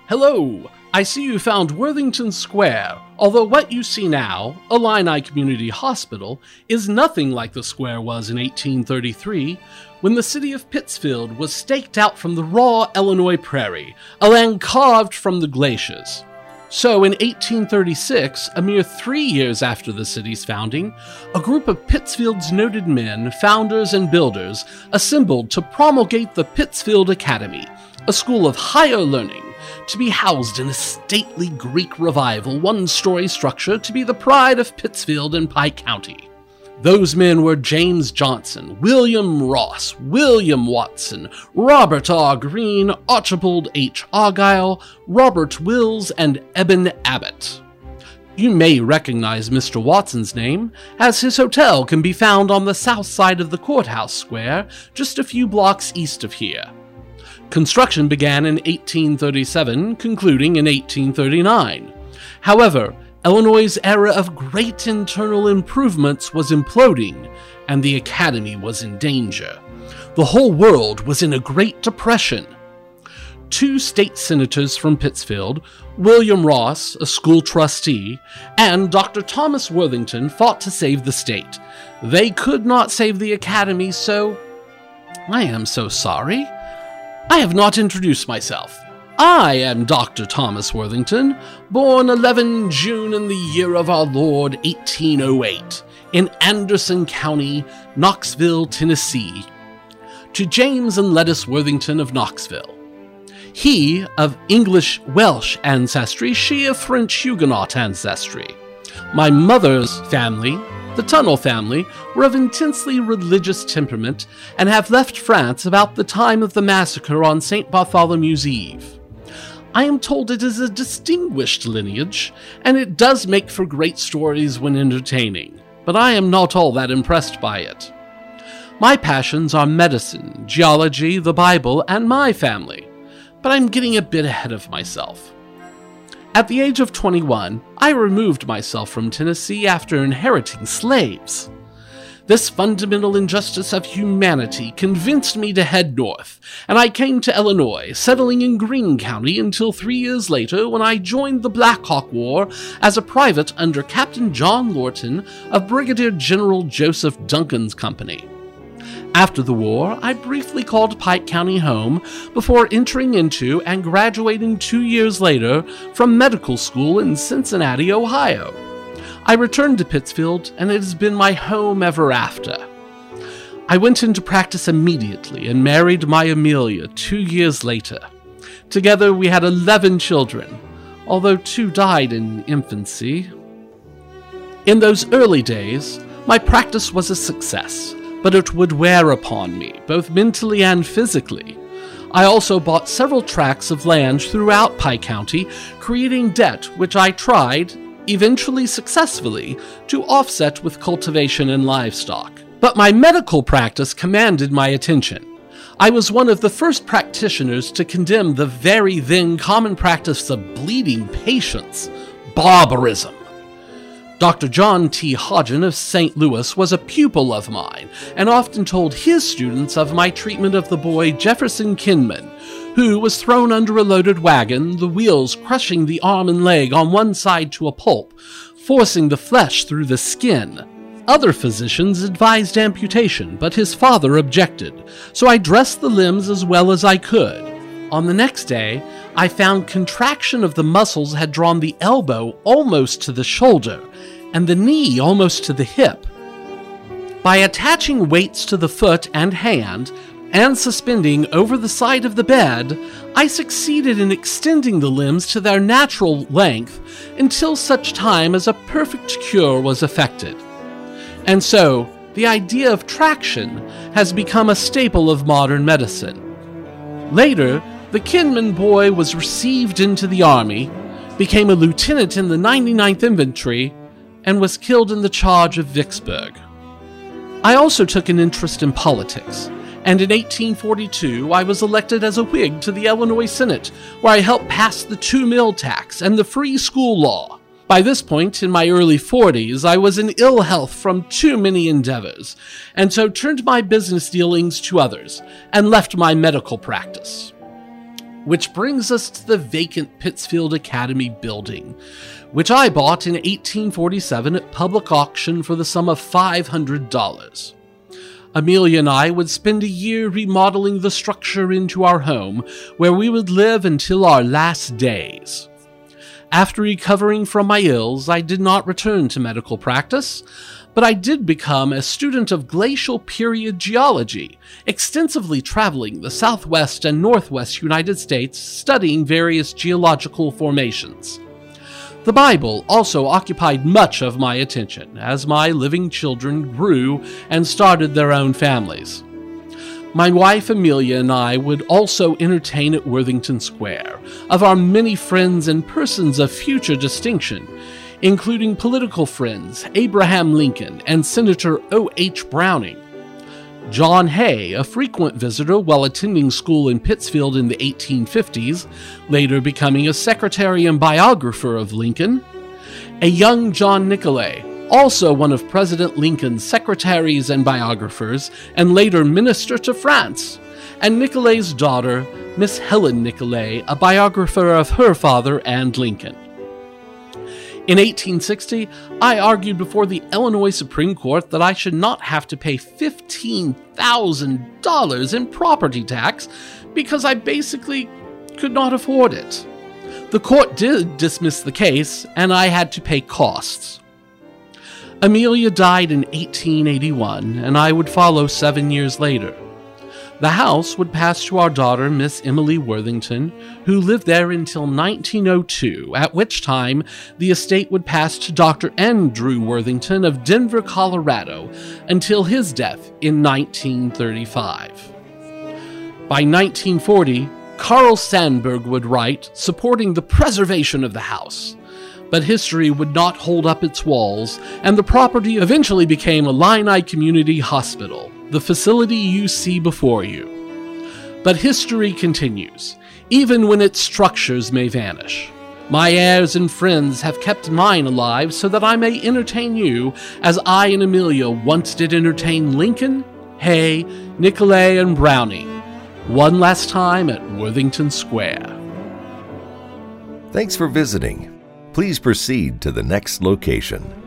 Hello! I see you found Worthington Square, although what you see now, Illini Community Hospital, is nothing like the square was in 1833, when the city of Pittsfield was staked out from the raw Illinois prairie, a land carved from the glaciers. So in 1836, a mere 3 years after the city's founding, a group of Pittsfield's noted men, founders and builders, assembled to promulgate the Pittsfield Academy, a school of higher learning, to be housed in a stately Greek Revival one-story structure to be the pride of Pittsfield and Pike County. Those men were James Johnson, William Ross, William Watson, Robert R. Greene, Archibald H. Argyle, Robert Wills, and Eben Abbott. You may recognize Mr. Watson's name, as his hotel can be found on the south side of the courthouse square, just a few blocks east of here. Construction began in 1837, concluding in 1839. However, Illinois' era of great internal improvements was imploding, and the academy was in danger. The whole world was in a Great Depression. 2 state senators from Pittsfield, William Ross, a school trustee, and Dr. Thomas Worthington fought to save the state. They could not save the academy, so I am so sorry. I have not introduced myself. I am Dr. Thomas Worthington, born 11 June in the year of our Lord 1808, in Anderson County, Knoxville, Tennessee, to James and Lettice Worthington of Knoxville. He of English-Welsh ancestry, she of French Huguenot ancestry. My mother's family, the Tunnel family, were of intensely religious temperament and have left France about the time of the massacre on St. Bartholomew's Eve. I am told it is a distinguished lineage, and it does make for great stories when entertaining, but I am not all that impressed by it. My passions are medicine, geology, the Bible, and my family, but I'm getting a bit ahead of myself. At the age of 21, I removed myself from Tennessee after inheriting slaves. This fundamental injustice of humanity convinced me to head north, and I came to Illinois, settling in Greene County until 3 years later when I joined the Black Hawk War as a private under Captain John Lorton of Brigadier General Joseph Duncan's company. After the war, I briefly called Pike County home before entering into and graduating 2 years later from medical school in Cincinnati, Ohio. I returned to Pittsfield, and it has been my home ever after. I went into practice immediately and married my Amelia 2 years later. Together we had 11 children, although 2 died in infancy. In those early days, my practice was a success, but it would wear upon me, both mentally and physically. I also bought several tracts of land throughout Pike County, creating debt which I tried, eventually successfully, to offset with cultivation and livestock. But my medical practice commanded my attention. I was one of the first practitioners to condemn the very then common practice of bleeding patients, barbarism. Dr. John T. Hodgen of St. Louis was a pupil of mine, and often told his students of my treatment of the boy Jefferson Kinman, who was thrown under a loaded wagon, the wheels crushing the arm and leg on one side to a pulp, forcing the flesh through the skin. Other physicians advised amputation, but his father objected, so I dressed the limbs as well as I could. On the next day, I found contraction of the muscles had drawn the elbow almost to the shoulder, and the knee almost to the hip. By attaching weights to the foot and hand, and suspending over the side of the bed, I succeeded in extending the limbs to their natural length until such time as a perfect cure was effected. And so, the idea of traction has become a staple of modern medicine. Later, the Kinman boy was received into the Army, became a lieutenant in the 99th Infantry, and was killed in the charge of Vicksburg. I also took an interest in politics, and in 1842 I was elected as a Whig to the Illinois Senate, where I helped pass the 2-mill tax and the free school law. By this point, in my early 40s, I was in ill health from too many endeavors, and so turned my business dealings to others, and left my medical practice. Which brings us to the vacant Pittsfield Academy building, which I bought in 1847 at public auction for the sum of $500. Amelia and I would spend a year remodeling the structure into our home, where we would live until our last days. After recovering from my ills, I did not return to medical practice, but I did become a student of glacial period geology, extensively traveling the southwest and northwest United States studying various geological formations. The Bible also occupied much of my attention as my living children grew and started their own families. My wife Amelia and I would also entertain at Worthington Square of our many friends and persons of future distinction, including political friends Abraham Lincoln and Senator O.H. Browning. John Hay, a frequent visitor while attending school in Pittsfield in the 1850s, later becoming a secretary and biographer of Lincoln. A young John Nicolay, also one of President Lincoln's secretaries and biographers, and later minister to France, and Nicolay's daughter, Miss Helen Nicolay, a biographer of her father and Lincoln. In 1860, I argued before the Illinois Supreme Court that I should not have to pay $15,000 in property tax because I basically could not afford it. The court did dismiss the case, and I had to pay costs. Amelia died in 1881, and I would follow 7 years later. The house would pass to our daughter, Miss Emily Worthington, who lived there until 1902, at which time the estate would pass to Dr. Andrew Worthington of Denver, Colorado, until his death in 1935. By 1940, Carl Sandburg would write, supporting the preservation of the house. But history would not hold up its walls, and the property eventually became Illini Community Hospital, the facility you see before you. But history continues, even when its structures may vanish. My heirs and friends have kept mine alive so that I may entertain you as I and Amelia once did entertain Lincoln, Hay, Nicolay, and Browning, one last time at Worthington Square. Thanks for visiting. Please proceed to the next location.